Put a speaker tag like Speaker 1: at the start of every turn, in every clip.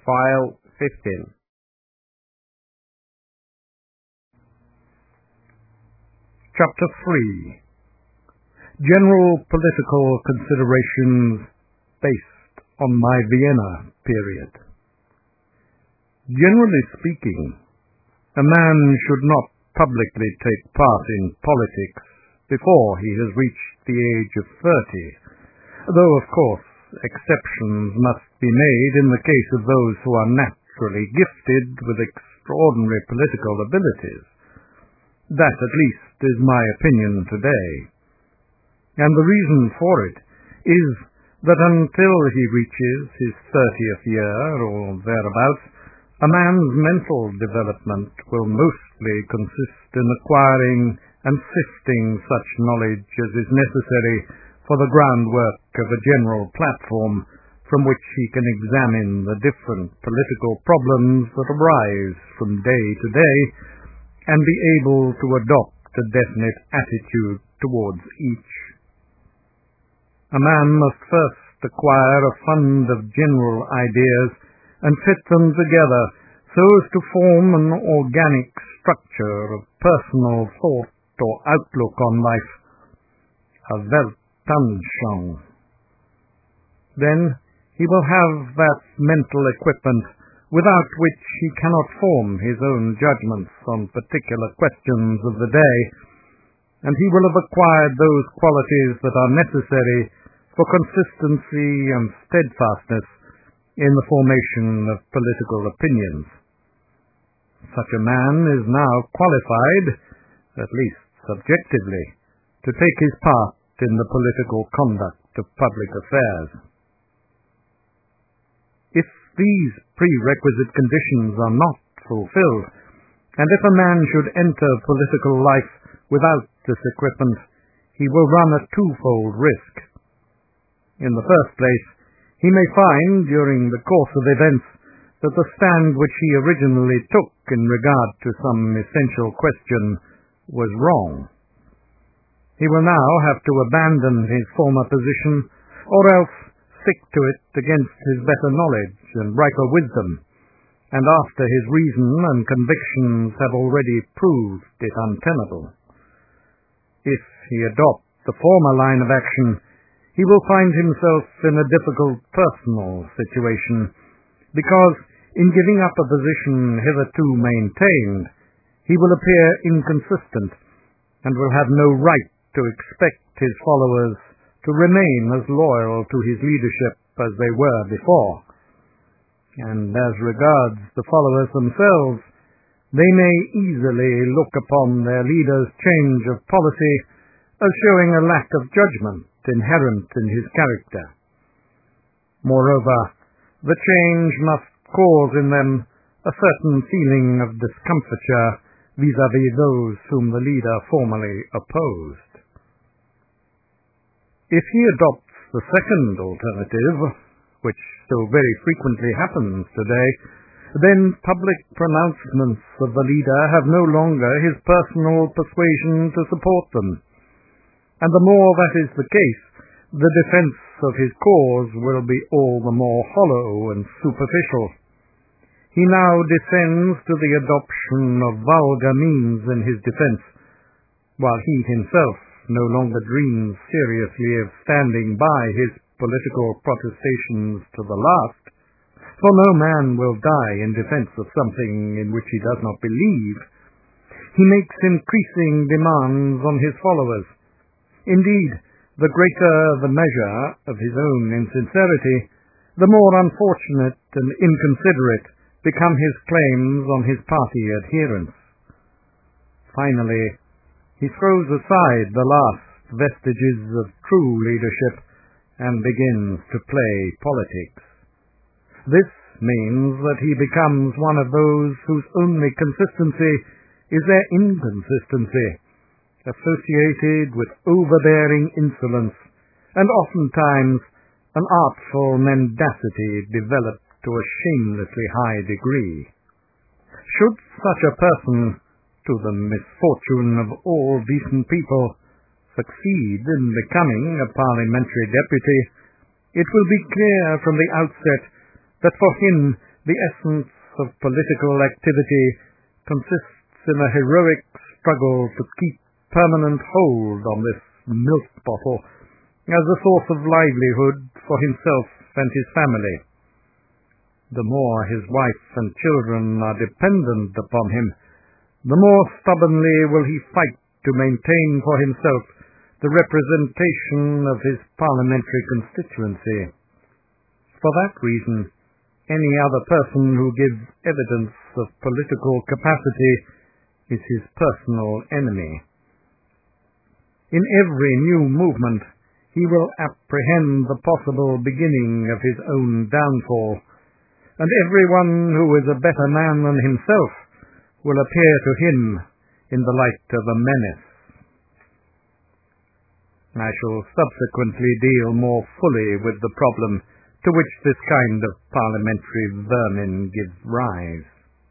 Speaker 1: File 15.
Speaker 2: Chapter 3. General political considerations based on my Vienna period. Generally speaking, a man should not publicly take part in politics before he has reached the age of 30, though of course exceptions must be made in the case of those who are naturally gifted with extraordinary political abilities. That at least is my opinion today. And the reason for it is that until he reaches his 30th year or thereabouts, a man's mental development will mostly consist in acquiring and sifting such knowledge as is necessary for the groundwork of a general platform from which he can examine the different political problems that arise from day to day and be able to adopt a definite attitude towards each. A man must first acquire a fund of general ideas and fit them together so as to form an organic structure of personal thought or outlook on life, a Weltanschauung. Then he will have that mental equipment without which he cannot form his own judgments on particular questions of the day, and he will have acquired those qualities that are necessary for consistency and steadfastness in the formation of political opinions. Such a man is now qualified, at least subjectively, to take his part in the political conduct of public affairs. If these prerequisite conditions are not fulfilled, and if a man should enter political life without this equipment, he will run a twofold risk. In the first place, he may find during the course of events that the stand which he originally took in regard to some essential question was wrong. He will now have to abandon his former position, or else stick to it against his better knowledge and riper wisdom, and after his reason and convictions have already proved it untenable. If he adopt the former line of action, he will find himself in a difficult personal situation, because in giving up a position hitherto maintained, he will appear inconsistent, and will have no right to expect his followers to remain as loyal to his leadership as they were before. And as regards the followers themselves, they may easily look upon their leader's change of policy as showing a lack of judgment inherent in his character. Moreover, the change must cause in them a certain feeling of discomfiture vis-à-vis those whom the leader formerly opposed. If he adopts the second alternative, which so very frequently happens today, then public pronouncements of the leader have no longer his personal persuasion to support them. And the more that is the case, the defense of his cause will be all the more hollow and superficial. He now descends to the adoption of vulgar means in his defense, while he himself no longer dreams seriously of standing by his political protestations to the last, for no man will die in defense of something in which he does not believe. He makes increasing demands on his followers. Indeed, the greater the measure of his own insincerity, the more unfortunate and inconsiderate become his claims on his party adherents. Finally, he throws aside the last vestiges of true leadership and begins to play politics. This means that he becomes one of those whose only consistency is their inconsistency, associated with overbearing insolence, and oftentimes an artful mendacity developed to a shamelessly high degree. Should such a person, to the misfortune of all decent people, succeed in becoming a parliamentary deputy, it will be clear from the outset that for him The essence of political activity consists in a heroic struggle to keep permanent hold on this milk bottle as a source of livelihood for himself and his family. The more his wife and children are dependent upon him, the more stubbornly will he fight to maintain for himself the representation of his parliamentary constituency. For that reason, any other person who gives evidence of political capacity is his personal enemy. In every new movement, he will apprehend the possible beginning of his own downfall, and everyone who is a better man than himself will appear to him in the light of a menace. I shall subsequently deal more fully with the problem to which this kind of parliamentary vermin gives rise.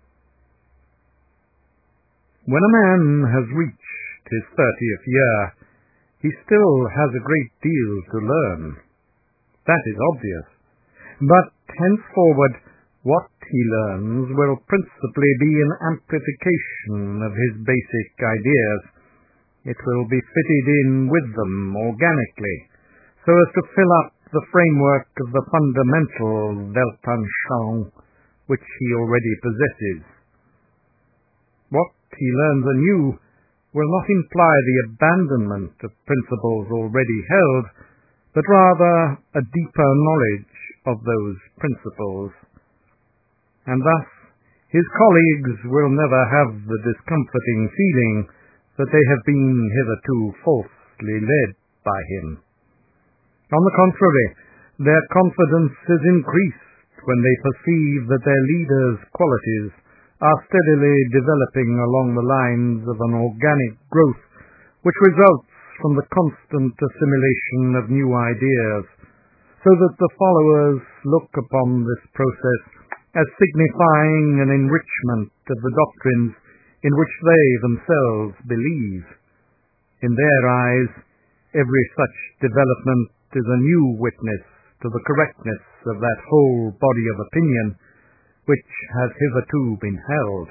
Speaker 2: When a man has reached his 30th year, he still has a great deal to learn. That is obvious. But henceforward, what he learns will principally be an amplification of his basic ideas. It will be fitted in with them organically, so as to fill up the framework of the fundamental Weltanschauung which he already possesses. What he learns anew will not imply the abandonment of principles already held, but rather a deeper knowledge of those principles. And thus his colleagues will never have the discomforting feeling that they have been hitherto falsely led by him. On the contrary, their confidence is increased when they perceive that their leader's qualities are steadily developing along the lines of an organic growth which results from the constant assimilation of new ideas, so that the followers look upon this process as signifying an enrichment of the doctrines in which they themselves believe. In their eyes, every such development is a new witness to the correctness of that whole body of opinion which has hitherto been held.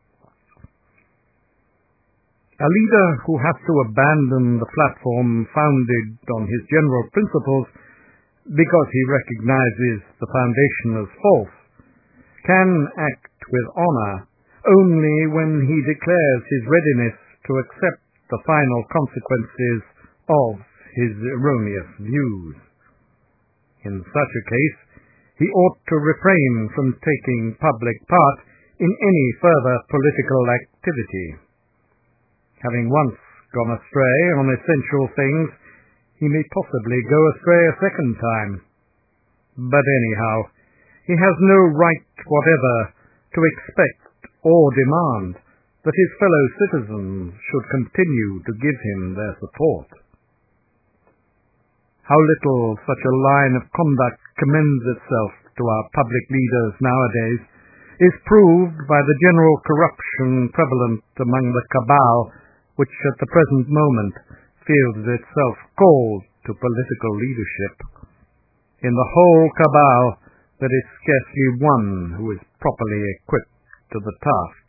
Speaker 2: A leader who has to abandon the platform founded on his general principles because he recognizes the foundation as false can act with honor only when he declares his readiness to accept the final consequences of his erroneous views. In such a case, he ought to refrain from taking public part in any further political activity. Having once gone astray on essential things, he may possibly go astray a second time. But anyhow, he has no right whatever to expect or demand that his fellow citizens should continue to give him their support. How little such a line of conduct commends itself to our public leaders nowadays is proved by the general corruption prevalent among the cabal which at the present moment feels itself called to political leadership. In the whole cabal there is scarcely one who is properly equipped to the task.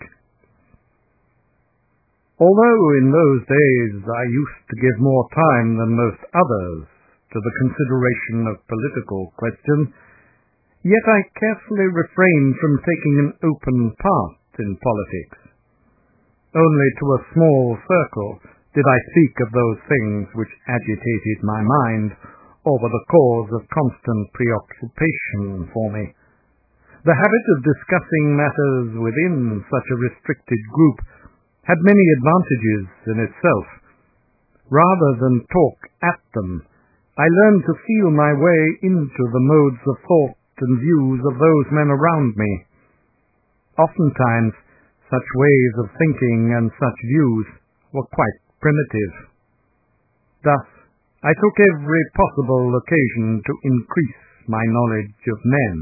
Speaker 2: Although in those days I used to give more time than most others to the consideration of political questions, yet I carefully refrained from taking an open part in politics. Only to a small circle did I speak of those things which agitated my mind or were the cause of constant preoccupation for me. The habit of discussing matters within such a restricted group had many advantages in itself. Rather than talk at them, I learned to feel my way into the modes of thought and views of those men around me. Oftentimes, such ways of thinking and such views were quite primitive. Thus, I took every possible occasion to increase my knowledge of men.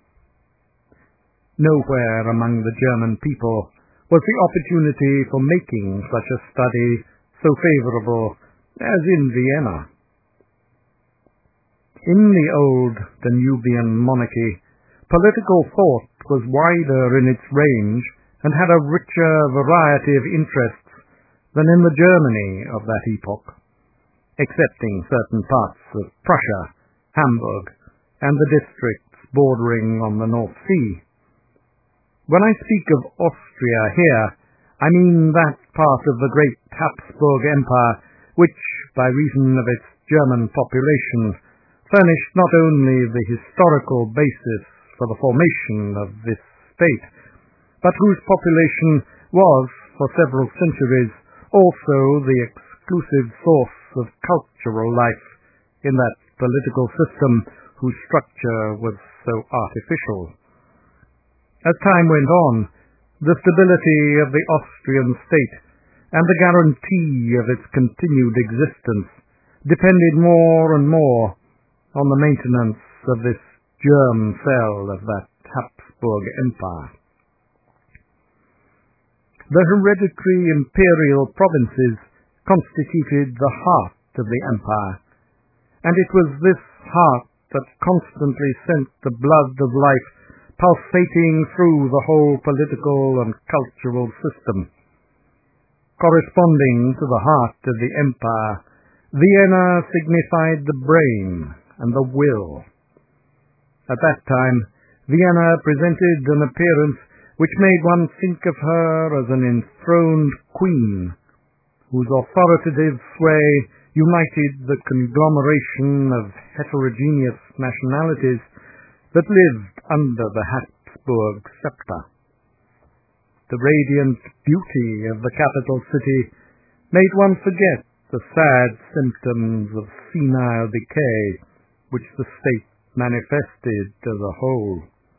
Speaker 2: Nowhere among the German people was the opportunity for making such a study so favorable as in Vienna. In the old Danubian monarchy, political thought was wider in its range and had a richer variety of interests than in the Germany of that epoch, excepting certain parts of Prussia, Hamburg, and the districts bordering on the North Sea. When I speak of Austria here, I mean that part of the great Habsburg Empire which, by reason of its German population, furnished not only the historical basis for the formation of this state, but whose population was, for several centuries, also the exclusive source of cultural life in that political system whose structure was so artificial. As time went on, the stability of the Austrian state and the guarantee of its continued existence depended more and more on the maintenance of this germ cell of that Habsburg Empire. The hereditary imperial provinces constituted the heart of the empire, and it was this heart that constantly sent the blood of life pulsating through the whole political and cultural system. Corresponding to the heart of the empire, Vienna signified the brain and the will. At that time, Vienna presented an appearance which made one think of her as an enthroned queen, whose authoritative sway united the conglomeration of heterogeneous nationalities that lived under the Habsburg scepter. The radiant beauty of the capital city made one forget the sad symptoms of senile decay which the state manifested as a whole.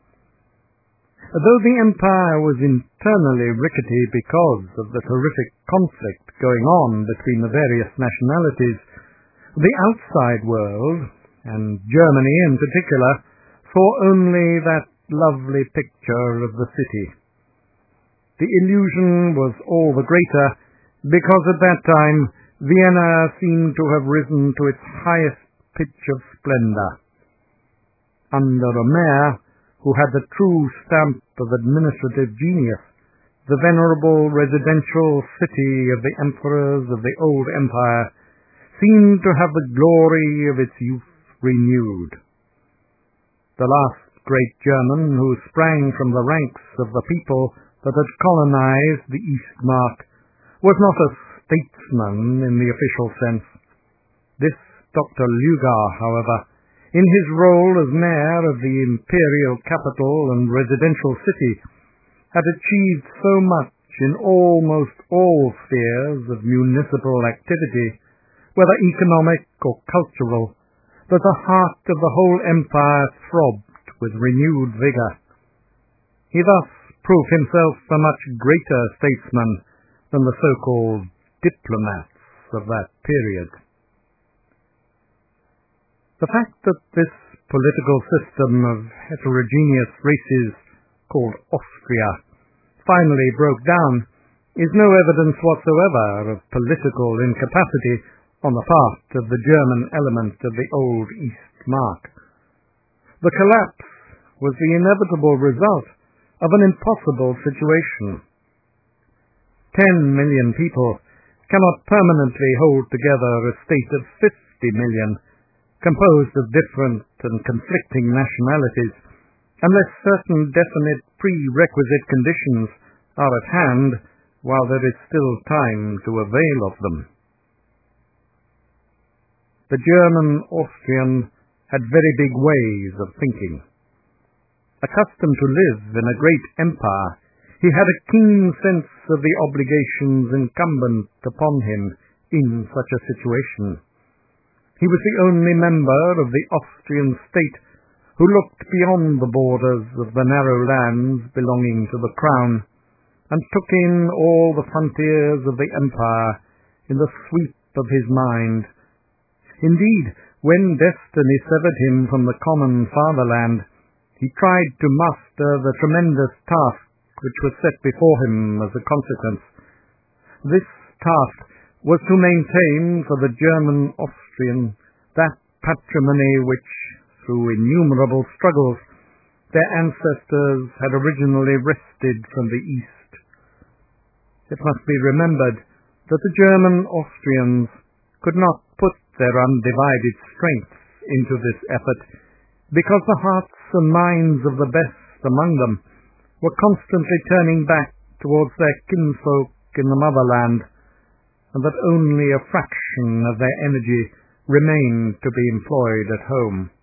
Speaker 2: Though the empire was internally rickety because of the terrific conflict going on between the various nationalities, the outside world, and Germany in particular, saw only that lovely picture of the city. The illusion was all the greater because at that time Vienna seemed to have risen to its highest pitch of splendor. Under a mayor who had the true stamp of administrative genius, the venerable residential city of the emperors of the old empire seemed to have the glory of its youth renewed. The last great German who sprang from the ranks of the people that had colonized the Eastmark was not a statesman in the official sense. This Dr. Lügar, however, in his role as mayor of the imperial capital and residential city, had achieved so much in almost all spheres of municipal activity, whether economic or cultural, that the heart of the whole empire throbbed with renewed vigor. He thus proved himself a much greater statesman than the so-called diplomats of that period. The fact that this political system of heterogeneous races, called Austria, finally broke down is no evidence whatsoever of political incapacity on the part of the German element of the old Eastmark. The collapse was the inevitable result of an impossible situation. 10 million people cannot permanently hold together a state of 50 million, composed of different and conflicting nationalities, unless certain definite prerequisite conditions are at hand while there is still time to avail of them. The German-Austrian had very big ways of thinking. Accustomed to live in a great empire, he had a keen sense of the obligations incumbent upon him in such a situation. He was the only member of the Austrian state who looked beyond the borders of the narrow lands belonging to the crown, and took in all the frontiers of the empire in the sweep of his mind. Indeed, when destiny severed him from the common fatherland, he tried to master the tremendous task which was set before him as a consequence. This task was to maintain for the German-Austrian that patrimony which, through innumerable struggles, their ancestors had originally wrested from the East. It must be remembered that the German Austrians could not put their undivided strength into this effort because the hearts and minds of the best among them were constantly turning back towards their kinsfolk in the motherland, and that only a fraction of their energy remained to be employed at home.